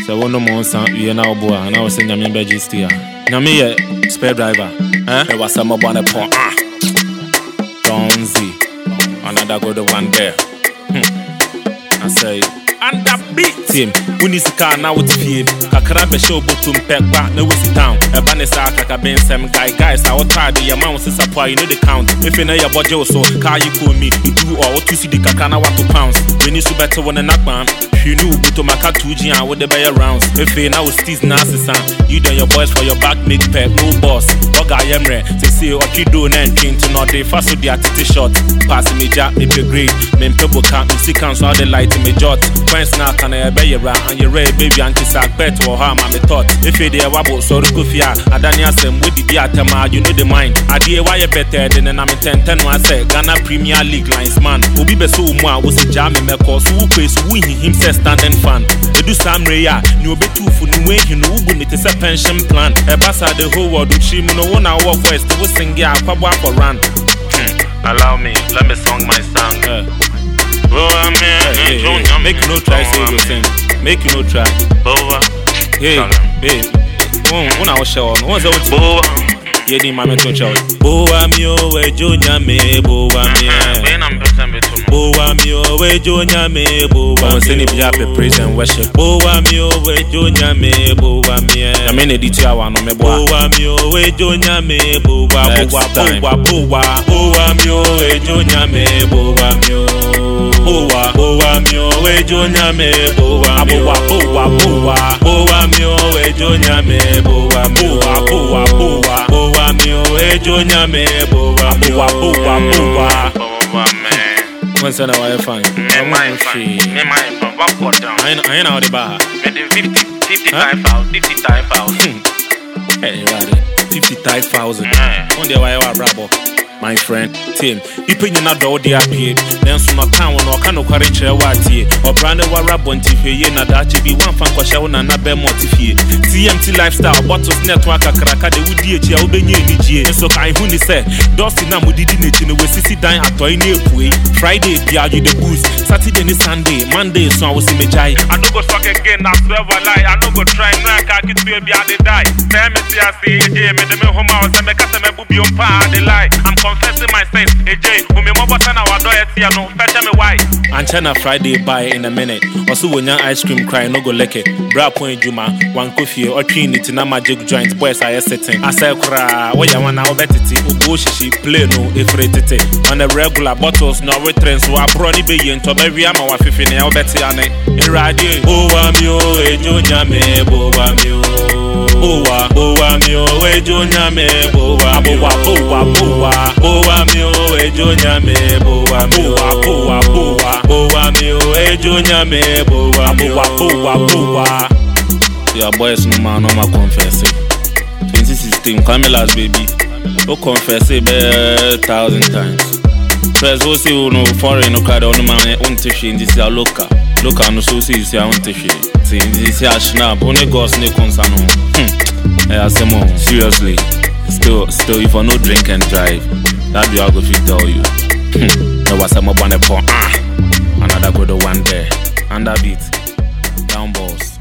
So one more son, you now boy, and I was saying I'm in Begistia. Namie spare driver. There was some on a pond. Donzi. Another go the one there. I say, and that beat him. We need to car now with him. Kakarabe show bottom peg back, no sit down. A banisa kakaben some guys. I will try the amount to supply, you know the count. If you know your budget so car you call me, you do or what you see the kakana what to pounds. We need to better one and knock man. You knew to my cat 2G and with the bear rounds. If you now steez nasty sound, you done your boys for your back make peg, no boss. What guy am re? To see what you do and drink to not they fast with the attitude shot. Passing me jack, me be great. Men people can't see cancel the light in me jot. When snack and I bear around and you're ready, baby, and kiss a pet or harm, I'm a thought. If you dare wabble, so the kufia, I done yasem with the diatema, you know the mind. I dear why you better than I'm in 10 I say Ghana Premier League lines man. Who be so more was a jam in my course, who pays who himself standing fan. They do some raya, you be too for the way you know it is a pension plan. A bass at the whole world, she no 1 hour voice to sing ya, Pabwa for run. Allow me, let me song my song. Make you no try, say the thing. Make you no try. Hey, babe. When I was showing, what's up with you? Yeah, the mammy to show. Boa mio, we Junior me, Boa mia. Boa mio, we Junior me, Boa. Send it up praise and worship. Boa mio, we Junior me, Boa mia. I mean, the detail one on me. Boa mio, we Junior me, Boa. Boa mio, we Junior me, Boa mio. Boa mio, we Junior me, Boa mio. Boa mio, we Junior me, Boa mio. Boa mio, we Junior me, Boa man. Once in a while, fine. My what put down? I know how the bar. 55,000. Hey, right. 55,000. On the way, bravo. My friend, Tim, you pay you not all the appear. Then some town or can courage a watty or brand a warabon TV, not that be one fan for show and a bear motify. TMT lifestyle, bottles network, a cracker, the wood DH, Albany, so I only say, Dusty Namu didn't know we see dine at Toyne Way. Friday, you the boost. Saturday and Sunday, Monday, so I was in my jai. I don't go talk again, I swear I lie. I don't go try and I can't be a die. Tell me, see, I see a game in the home house and make us a booby on par the lie. I'm confessing my sins, AJ, who me mobile and our door at here, no, fetch me why. And China Friday buy in a minute. Also, when your ice cream cry, no go lick it. Bra point Juma, one coffee or trinity, na magic joint, boys are sitting. I say, cry, what you want now, bet it, Ugoshi, play no, if rated. On the regular bottles, no returns, so I brought the billion to every am our 15 I'll bet it on it. In radio, Boa mio, a junior me, Boa mio. Boa mio, a junior me, Boa mio. Boa mio, a junior me, Boa mio. Boa mio, a junior me, Boa mio. Your boys no man, no more confessing. 2016, Camilla's baby. Oh, confess it 1,000 times. Press who see no foreign no crowd no man on tissue in this year local no so see this year on tissue. See this year snap only goes no concern. I say more seriously. Still if I no drink and drive, that be I go fit tell you. There was some up on the pond. Another go the one there. Under beat. Down balls.